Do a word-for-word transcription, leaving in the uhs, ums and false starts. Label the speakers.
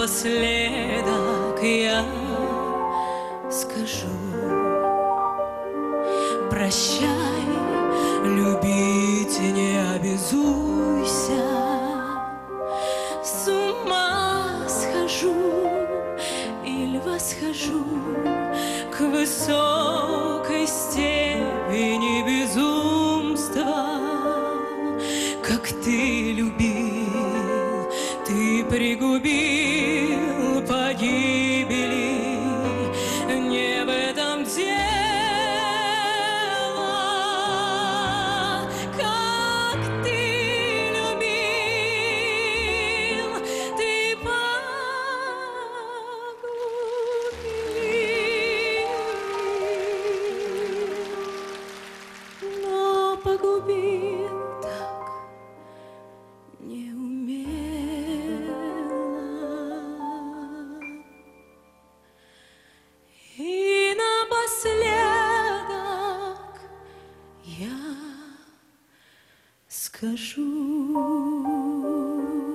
Speaker 1: напоследок я скажу: прощай, любить не обязуйся. С ума схожу или восхожу к высокой степени безумства. Как ты любил, ты пригубил погибели. Не в этом дело. Как ты любил, ты погубил, но погубил так неумело. И напоследок я скажу: